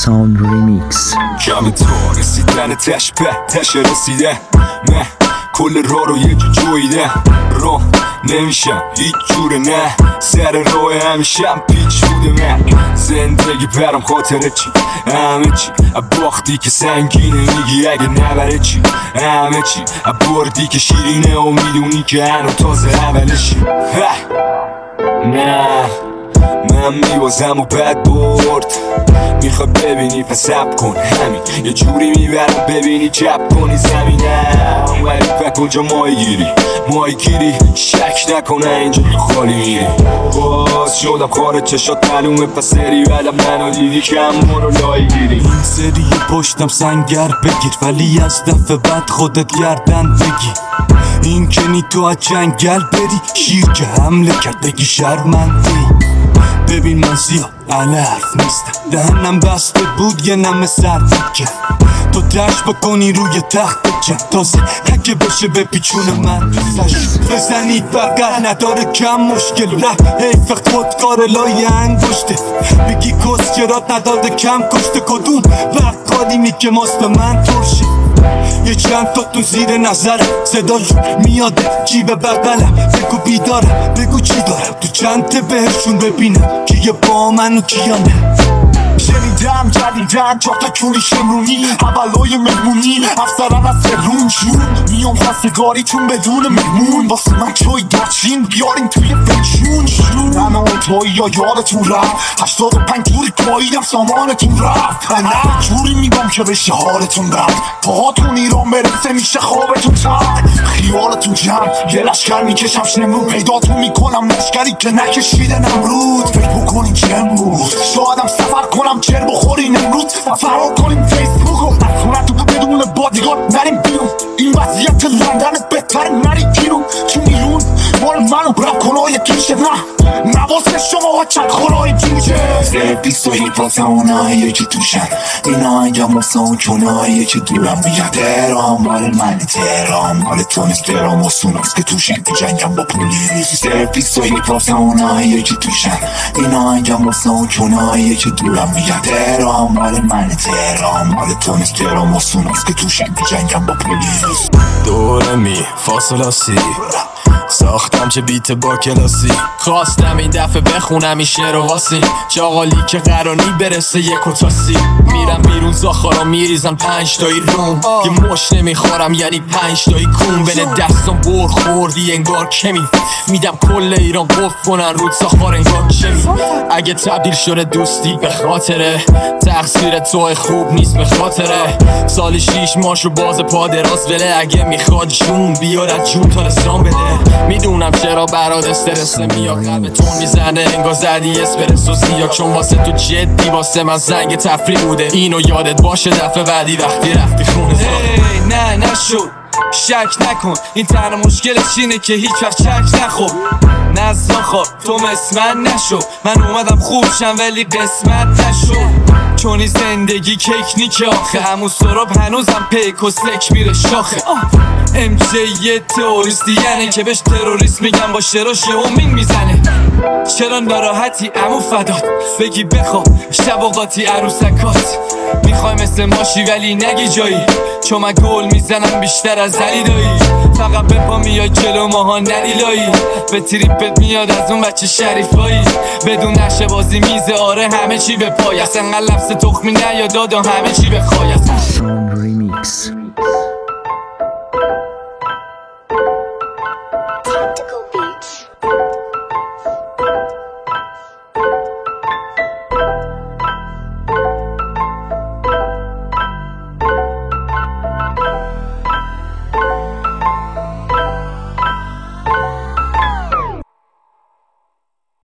ساوند ریمیکس. کم تو رسیدن تش به تش رسیده نه کل راه رو یه جویده رو نمیشم هیچ جوره نه سر راه همیشم پیچ بوده من زندگی برام خاطره چی همه چی باختی که سنگینه میگی اگه نبره چی همه چی بردی که شیرینه و میدونی که هنو تازه اولشی نه من میبازم و بد برد میخوای ببینی پس سب کن همین یه جوری میبرم ببینی جب کنی زمینه ولی فکر اونجا ماهی گیری شک نکنه اینجا خالی میری باز شدم خارج چشات معلومه پس سری ولم منو دیدی کم برو لای گیری این سری پشتم سنگر بگیر ولی از دفعه بعد خودت گردن بگیر این کنی تو از جنگل بری شیر که حمله کرد بگی شرمنده ببین من زیاد علف نیستم دهنم بسته بود یه نمه سرد کرد تو دشت بکنی روی تخت جمع تازه اگه بشه به پیچون مدرسش بزنی بقل نداره کم مشکل نه حیف خودکار لای انگشته بگی کسکرات نداده کم کشته کدوم وقت قادیمی که ماست من ترشه یه چند تا تو زیر نظرم صداش میاده جیب بغلم بگو بیدارم بگو چی دارم تو چند بهشون ببینم کیه با من و کیا نه شنیدم جدیدن چهار تا کوری شمرونی اولای مهمونی افسرن از سرون جون میام خواستگاریتون بدون مهمون واسه من چای گرچین بیارین توی فنشون شون همه اون توی یا یادتون رفت 85 توری پاییدم سامانتون رفت نه جوری میگم که بشه حالتون رفت پاهاتون ایران برسه میشه خوابتون تر خیالتون جمع یه لشکر میکشم شمرون پیداتون میکنم لشکری که نکشیده نمرود فکر بکنین چه بود شایدم سفر کنم چر بخورین امروز و فرار کنیم فیسبوکو از خونتون بدون بادیگارد نریم بیرون این وضعیت لندن بهتر نریم بیرون تو میلون مال منو رب کنای یکیشه نه نواسه شما و چند خورای جوجه بیست و هیپات اونایی که توشن اینا اینجا مسا و کنایی که دورم میگن تهران مال من تهران مال تو نیست تهران و سوناست که توشن تو جنگم با پولیس بیست و هیپات اونایی که توشن اینا اینجا مسا و کنایی که دورم میگن تهران مال من تهران مال تو نیست تهران و سوناست که توشن تو جنگم با پولیس دورمی فاصله سی ساختم چه بیت با کلاسی خواستم این دفعه بخونم این شعر و واسی چاقالی که قرانی برسه یک و تاسی میرم بیرون زاخارا میریزن 5 تایی روم یه مش نمیخورم یعنی 5 تایی کون بین دستم بر خوردی انگار کمی میدم کل ایران قف کنن رود زاخار انگار کمی اگه تبدیل شده دوستی به خاطره تقصیر تو خوب نیست به خاطره سالی 6 ماش رو باز پا دراز بله اگه میخواد جون بیار از جون تا رسان بده میدونم چرا برات استرس میاد قلبتون میزنه انگار زدی اسپرسو سیا چون واسه تو جدی واسه من زنگ تفریح بوده اینو یادت باشه دفعه بعدی وقتی رفتی خونه نه نشد شک نکن این تنها مشکلش اینه که هیچ وقت شک نخور نزدان خواب تو مثل من نشو من اومدم خوب شم ولی قسمت نشو چونی زندگی کیکنیکه آخه همون سراب هنوزم پیک و سک میره شاخه MJ یه تروریستی یعنی که بهش تروریست میگم با شراش یهومین میزنه چرا ناراحتی عمو فدات بگی بخواب شب اوقاتی عروسکات میخوای مثل ماشی ولی نگی جایی چون من گل میزنم بیشتر از علی دایی فقط به پا میای جلو ماها ندیلایی به تریپت میاد از اون بچه شریفایی بدون نشه بازی میزه آره همه چی به پای اصلا لفظ تخمی نیاد دادم همه چی به خواهی